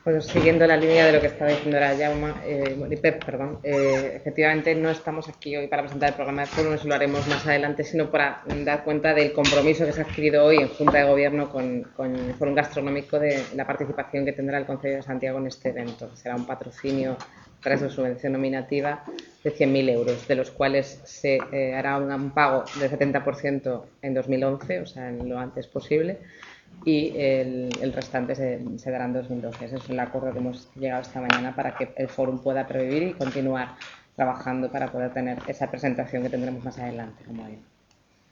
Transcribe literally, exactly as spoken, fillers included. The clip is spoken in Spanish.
Pues siguiendo la línea de lo que estaba diciendo ahora Jaume, eh, bueno, y Pep, perdón, eh, efectivamente no estamos aquí hoy para presentar el programa de foro, eso lo haremos más adelante, sino para dar cuenta del compromiso que se ha adquirido hoy en Junta de Gobierno con, con el Fórum Gastronómico de la participación que tendrá el Concello de Santiago en este evento. Será un patrocinio tras su subvención nominativa de cien mil euros, de los cuales se eh, hará un, un pago del setenta por ciento en dos mil once, o sea, en lo antes posible, y el, el restante se, se dará en dos mil doce. Ese es el acuerdo que hemos llegado esta mañana para que el fórum pueda previvir y continuar trabajando para poder tener esa presentación que tendremos más adelante, como hoy.